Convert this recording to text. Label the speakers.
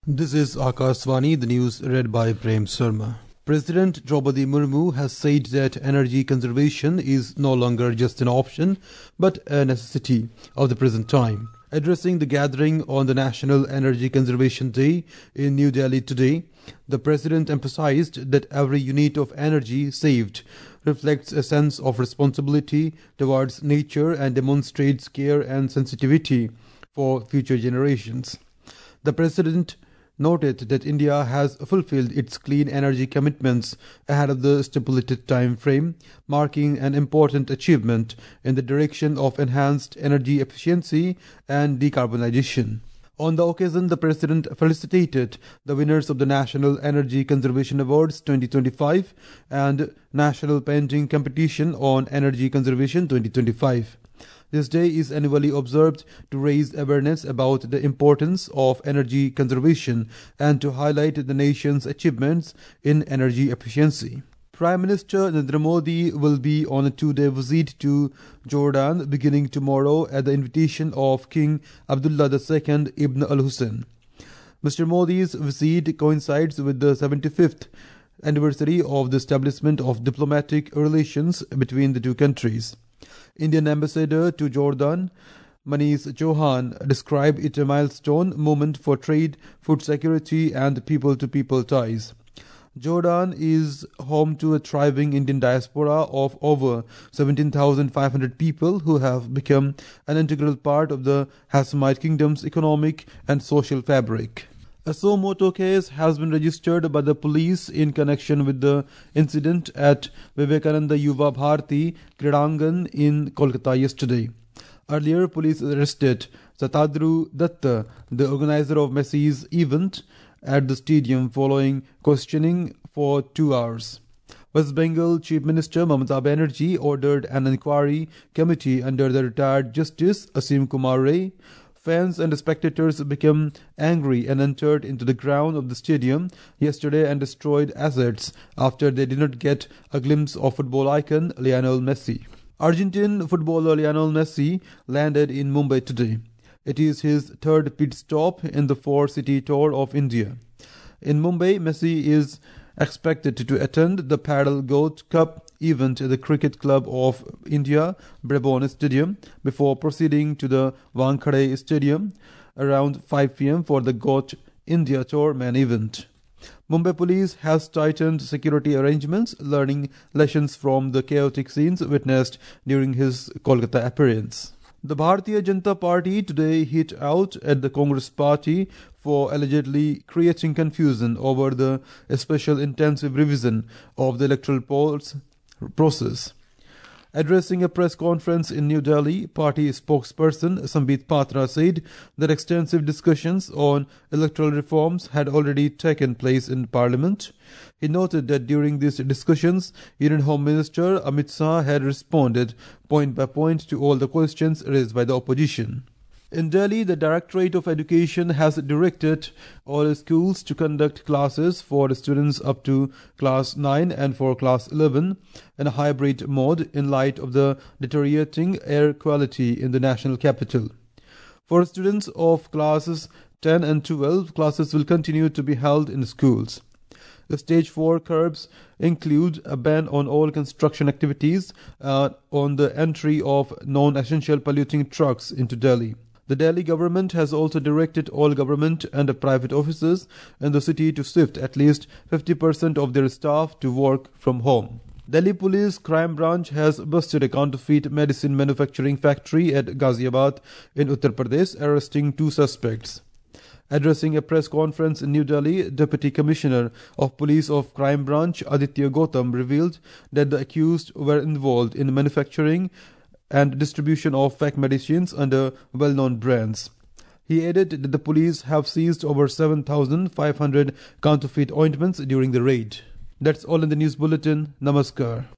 Speaker 1: This is Akashvani, the news read by Prem Sharma. President Draupadi Murmu has said that energy conservation is no longer just an option, but a necessity of the present time. Addressing the gathering on the National Energy Conservation Day in New Delhi today, the President emphasized that every unit of energy saved reflects a sense of responsibility towards nature and demonstrates care and sensitivity for future generations. The President noted that India has fulfilled its clean energy commitments ahead of the stipulated time frame, marking an important achievement in the direction of enhanced energy efficiency and decarbonization. On the occasion, the President felicitated the winners of the National Energy Conservation Awards 2025 and National Painting Competition on Energy Conservation 2025. This day is annually observed to raise awareness about the importance of energy conservation and to highlight the nation's achievements in energy efficiency. Prime Minister Narendra Modi will be on a two-day visit to Jordan beginning tomorrow at the invitation of King Abdullah II Ibn al-Hussein. Mr. Modi's visit coincides with the 75th anniversary of the establishment of diplomatic relations between the two countries. Indian ambassador to Jordan, Manish Chauhan, described it a milestone moment for trade, food security and people-to-people ties. Jordan is home to a thriving Indian diaspora of over 17,500 people who have become an integral part of the Hashemite Kingdom's economic and social fabric. A suo motu case has been registered by the police in connection with the incident at Vivekananda Yuva Bharati Kridangan in Kolkata yesterday. Earlier, police arrested Satadru Datta, the organizer of Messi's event at the stadium, following questioning for 2 hours. West Bengal Chief Minister Mamata Banerjee ordered an inquiry committee under the retired Justice Asim Kumar Ray. Fans and spectators became angry and entered into the ground of the stadium yesterday and destroyed assets after they did not get a glimpse of football icon Lionel Messi. Argentine footballer Lionel Messi landed in Mumbai today. It is his third pit stop in the four-city tour of India. In Mumbai, Messi is expected to attend the Paddle Goat Cup event at the Cricket Club of India, Brabourne Stadium, before proceeding to the Wankhede Stadium around 5 p.m. for the Goat India Tour main event. Mumbai police has tightened security arrangements, learning lessons from the chaotic scenes witnessed during his Kolkata appearance. The Bharatiya Janata Party today hit out at the Congress Party for allegedly creating confusion over the special intensive revision of the electoral polls process. Addressing a press conference in New Delhi, party spokesperson Sambit Patra said that extensive discussions on electoral reforms had already taken place in Parliament. He noted that during these discussions, Union Home Minister Amit Shah had responded point by point to all the questions raised by the opposition. In Delhi, the Directorate of Education has directed all schools to conduct classes for students up to Class 9 and for Class 11 in a hybrid mode in light of the deteriorating air quality in the national capital. For students of Classes 10 and 12, classes will continue to be held in schools. The Stage 4 curbs include a ban on all construction activities on the entry of non-essential polluting trucks into Delhi. The Delhi government has also directed all government and private offices in the city to shift at least 50% of their staff to work from home. Delhi Police Crime Branch has busted a counterfeit medicine manufacturing factory at Ghaziabad in Uttar Pradesh, arresting 2 suspects. Addressing a press conference in New Delhi, Deputy Commissioner of Police of Crime Branch Aditya Gautam revealed that the accused were involved in manufacturing and distribution of fake medicines under well-known brands. He added that the police have seized over 7,500 counterfeit ointments during the raid. That's all in the news bulletin. Namaskar.